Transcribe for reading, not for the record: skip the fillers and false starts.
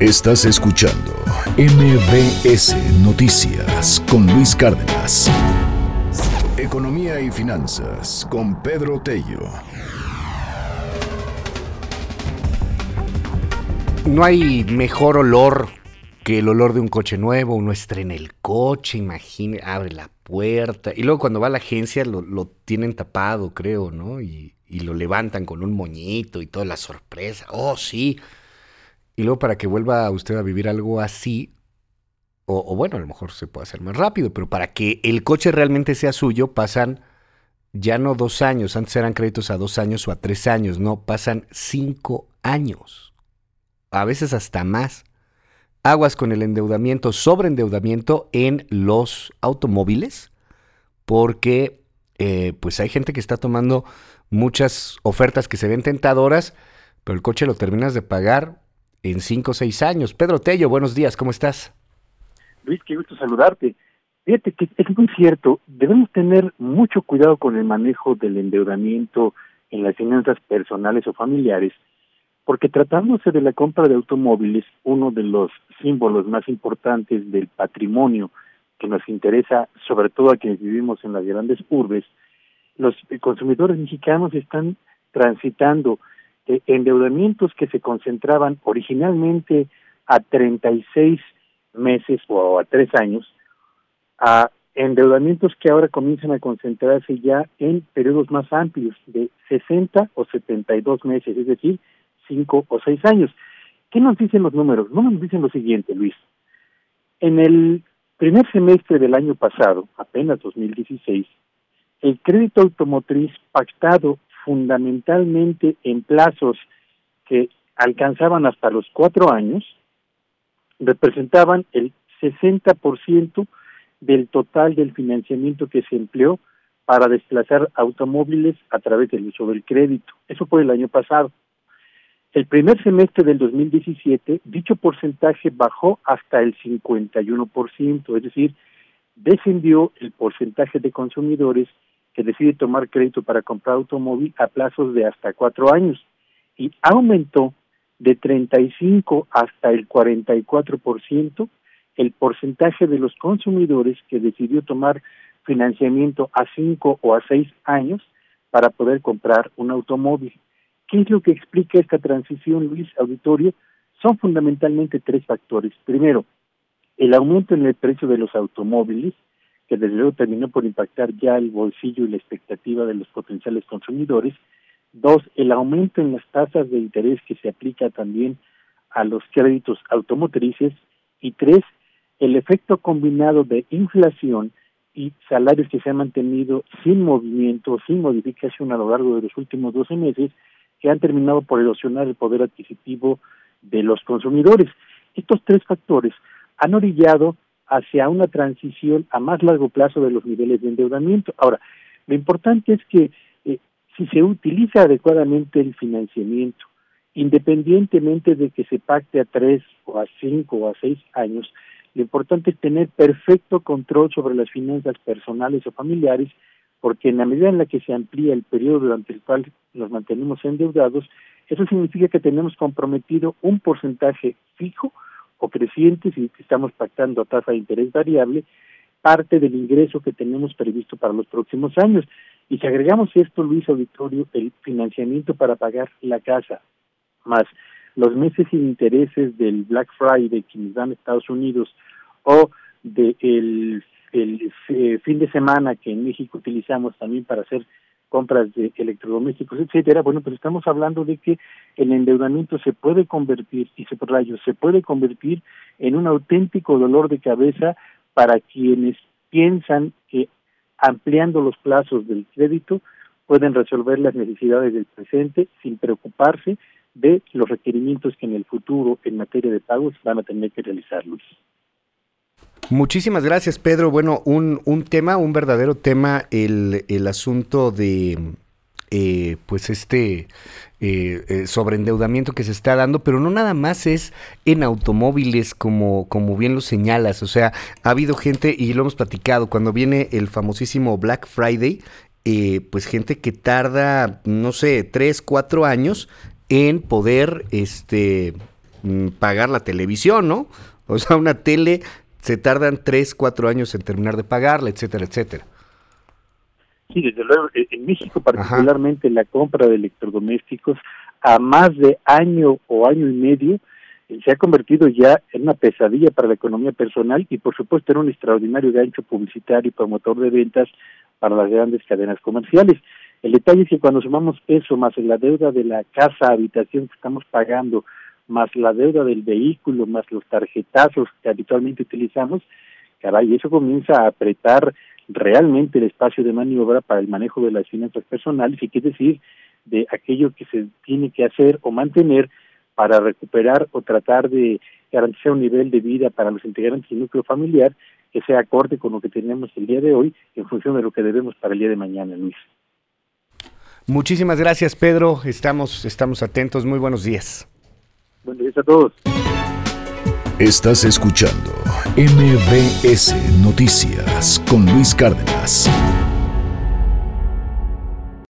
Estás escuchando MBS Noticias con Luis Cárdenas. Economía y finanzas con Pedro Tello. No hay mejor olor que el olor de un coche nuevo. Uno estrena el coche, imagine, abre la puerta y luego cuando va a la agencia lo tienen tapado, creo, ¿no? Y lo levantan con un moñito y toda la sorpresa. ¡Oh, sí! Y luego para que vuelva usted a vivir algo así, o bueno, a lo mejor se puede hacer más rápido, pero para que el coche realmente sea suyo pasan ya no 2 años, antes eran créditos a 2 años o a 3 años, no, pasan 5 años, a veces hasta más. Aguas con el endeudamiento, sobreendeudamiento en los automóviles, porque pues hay gente que está tomando muchas ofertas que se ven tentadoras, pero el coche lo terminas de pagar en 5 o 6 años. Pedro Tello, buenos días, ¿cómo estás? Luis, qué gusto saludarte. Fíjate que es muy cierto, debemos tener mucho cuidado con el manejo del endeudamiento en las finanzas personales o familiares, porque tratándose de la compra de automóviles, uno de los símbolos más importantes del patrimonio que nos interesa, sobre todo a quienes vivimos en las grandes urbes, los consumidores mexicanos están transitando endeudamientos que se concentraban originalmente a 36 meses o a 3 años, a endeudamientos que ahora comienzan a concentrarse ya en periodos más amplios de 60 o 72 meses, es decir, 5 o 6 años. ¿Qué nos dicen los números? No nos dicen lo siguiente, Luis. En el primer semestre del año pasado, apenas 2016, el crédito automotriz pactado fundamentalmente en plazos que alcanzaban hasta los 4 años, representaban el 60% del total del financiamiento que se empleó para desplazar automóviles a través del uso del crédito. Eso fue el año pasado. El primer semestre del 2017, dicho porcentaje bajó hasta el 51%, es decir, descendió el porcentaje de consumidores que decide tomar crédito para comprar automóvil a plazos de hasta 4 años y aumentó de 35 hasta el 44% el porcentaje de los consumidores que decidió tomar financiamiento a 5 o a 6 años para poder comprar un automóvil. ¿Qué es lo que explica esta transición, Luis, auditorio? Son fundamentalmente 3 factores. Primero, el aumento en el precio de los automóviles, que desde luego terminó por impactar ya el bolsillo y la expectativa de los potenciales consumidores. 2, el aumento en las tasas de interés que se aplica también a los créditos automotrices. Y 3, el efecto combinado de inflación y salarios que se han mantenido sin movimiento, sin modificación a lo largo de los últimos 12 meses, que han terminado por erosionar el poder adquisitivo de los consumidores. Estos 3 factores han orillado hacia una transición a más largo plazo de los niveles de endeudamiento. Ahora, lo importante es que si se utiliza adecuadamente el financiamiento, independientemente de que se pacte a 3 o a 5 o a 6 años, lo importante es tener perfecto control sobre las finanzas personales o familiares, porque en la medida en la que se amplía el periodo durante el cual nos mantenemos endeudados, eso significa que tenemos comprometido un porcentaje fijo o creciente, si estamos pactando a tasa de interés variable, parte del ingreso que tenemos previsto para los próximos años. Y si agregamos esto, Luis auditorio, el financiamiento para pagar la casa, más los meses sin intereses del Black Friday que nos dan Estados Unidos, o del fin de semana que en México utilizamos también para hacer compras de electrodomésticos, etcétera, bueno, pues estamos hablando de que el endeudamiento se puede convertir, y se puede convertir en un auténtico dolor de cabeza para quienes piensan que ampliando los plazos del crédito pueden resolver las necesidades del presente sin preocuparse de los requerimientos que en el futuro en materia de pagos van a tener que realizarlos. Muchísimas gracias, Pedro. Bueno, un verdadero tema, el asunto de sobreendeudamiento que se está dando, pero no nada más es en automóviles como bien lo señalas. O sea, ha habido gente, y lo hemos platicado, cuando viene el famosísimo Black Friday, pues gente que tarda, no sé, 3, 4 años en poder pagar la televisión, ¿no? O sea, una tele se tardan 3, 4 años en terminar de pagarla, etcétera, etcétera. Sí, desde luego, en México particularmente la compra de electrodomésticos a más de año o año y medio se ha convertido ya en una pesadilla para la economía personal y por supuesto en un extraordinario gancho publicitario y promotor de ventas para las grandes cadenas comerciales. El detalle es que cuando sumamos eso más la deuda de la casa, habitación que estamos pagando, más la deuda del vehículo, más los tarjetazos que habitualmente utilizamos, caray, eso comienza a apretar realmente el espacio de maniobra para el manejo de las finanzas personales y qué decir de aquello que se tiene que hacer o mantener para recuperar o tratar de garantizar un nivel de vida para los integrantes del núcleo familiar que sea acorde con lo que tenemos el día de hoy en función de lo que debemos para el día de mañana, Luis. Muchísimas gracias, Pedro. Estamos atentos. Muy buenos días. Buenos días a todos. Estás escuchando MBS Noticias con Luis Cárdenas.